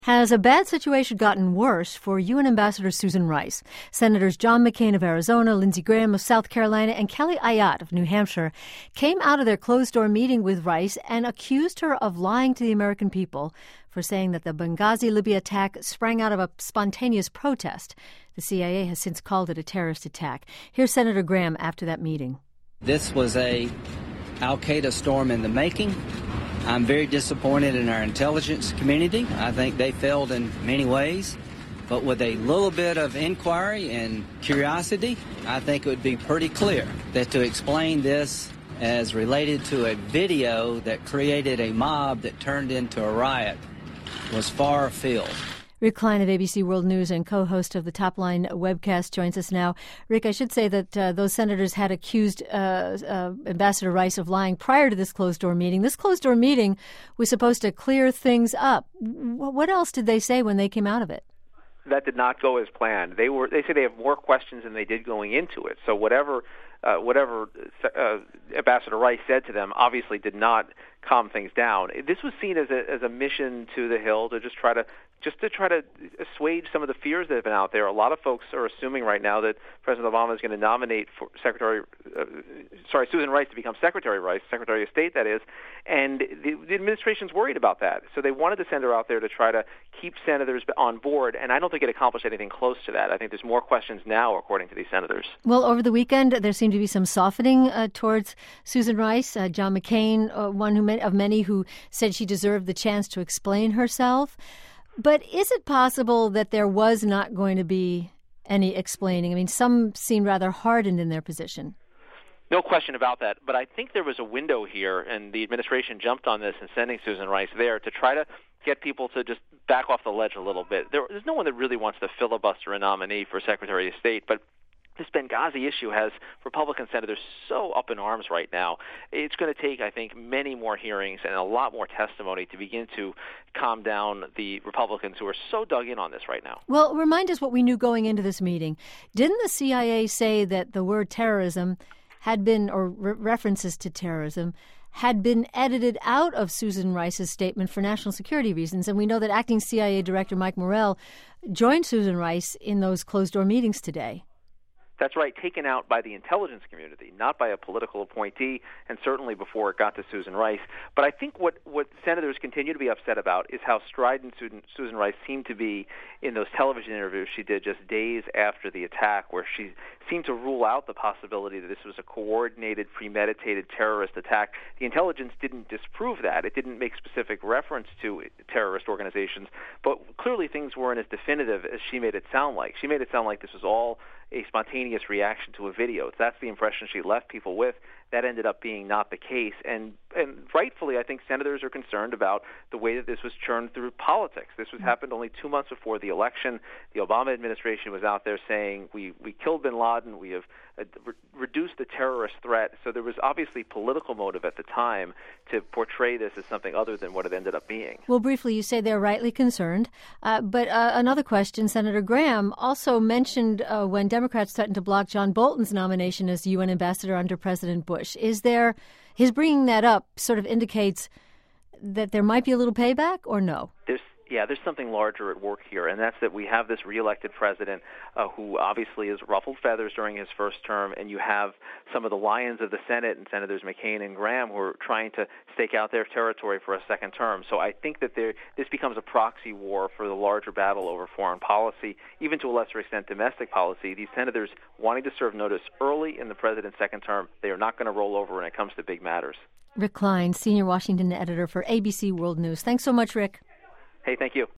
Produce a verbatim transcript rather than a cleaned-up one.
Has a bad situation gotten worse for U N Ambassador Susan Rice? Senators John McCain of Arizona, Lindsey Graham of South Carolina, and Kelly Ayotte of New Hampshire came out of their closed-door meeting with Rice and accused her of lying to the American people for saying that the Benghazi, Libya attack sprang out of a spontaneous protest. The C I A has since called it a terrorist attack. Here's Senator Graham after that meeting. This was a al-Qaeda storm in the making. I'm very disappointed in our intelligence community. I think they failed in many ways. But with a little bit of inquiry and curiosity, I think it would be pretty clear that to explain this as related to a video that created a mob that turned into a riot was far afield. Rick Klein of A B C World News and co-host of the Top Line webcast joins us now. Rick, I should say that uh, those senators had accused uh, uh, Ambassador Rice of lying prior to this closed-door meeting. This closed-door meeting was supposed to clear things up. What else did they say when they came out of it? That did not go as planned. They were. They say they have more questions than they did going into it. So whatever, uh, whatever uh, Ambassador Rice said to them obviously did not calm things down. This was seen as a as a mission to the Hill to just try to just to try to assuage some of the fears that have been out there. A lot of folks are assuming right now that President Obama is going to nominate for Secretary, uh, sorry, Susan Rice to become Secretary Rice, Secretary of State, that is, and the, the administration's worried about that. So they wanted to send her out there to try to keep senators on board, and I don't think it accomplished anything close to that. I think there's more questions now, according to these senators. Well, over the weekend, there seemed to be some softening uh, towards Susan Rice. Uh, John McCain, uh, one who of many who said she deserved the chance to explain herself. But is it possible that there was not going to be any explaining? I mean, some seem rather hardened in their position. No question about that. But I think there was a window here, and the administration jumped on this in sending Susan Rice there to try to get people to just back off the ledge a little bit. There, there's no one that really wants to filibuster a nominee for Secretary of State, but this Benghazi issue has Republican senators so up in arms right now. It's going to take, I think, many more hearings and a lot more testimony to begin to calm down the Republicans who are so dug in on this right now. Well, remind us what we knew going into this meeting. Didn't the C I A say that the word terrorism had been, or re- references to terrorism, had been edited out of Susan Rice's statement for national security reasons? And we know that acting C I A Director Mike Morrell joined Susan Rice in those closed-door meetings today. That's right, taken out by the intelligence community, not by a political appointee, and certainly before it got to Susan Rice. But I think what, what senators continue to be upset about is how strident Susan, Susan Rice seemed to be in those television interviews she did just days after the attack, where she seemed to rule out the possibility that this was a coordinated, premeditated terrorist attack. The intelligence didn't disprove that. It didn't make specific reference to terrorist organizations, but clearly things weren't as definitive as she made it sound like. She made it sound like this was all a spontaneous reaction to a video. That's the impression she left people with. That ended up being not the case. And and rightfully, I think senators are concerned about the way that this was churned through politics. This was happened only two months before the election. The Obama administration was out there saying, we, we killed bin Laden, we have uh, re- reduced the terrorist threat. So there was obviously political motive at the time to portray this as something other than what it ended up being. Well, briefly, you say they're rightly concerned. Uh, but uh, another question, Senator Graham also mentioned uh, when Democrats threatened to block John Bolton's nomination as U N ambassador under President Bush. Is there, his bringing that up sort of indicates that there might be a little payback, or no? There's Yeah, there's something larger at work here, and that's that we have this reelected president uh, who obviously has ruffled feathers during his first term, and you have some of the lions of the Senate and Senators McCain and Graham who are trying to stake out their territory for a second term. So I think that there, this becomes a proxy war for the larger battle over foreign policy, even to a lesser extent domestic policy. These senators wanting to serve notice early in the president's second term, they are not going to roll over when it comes to big matters. Rick Klein, senior Washington editor for A B C World News. Thanks so much, Rick. Hey, thank you.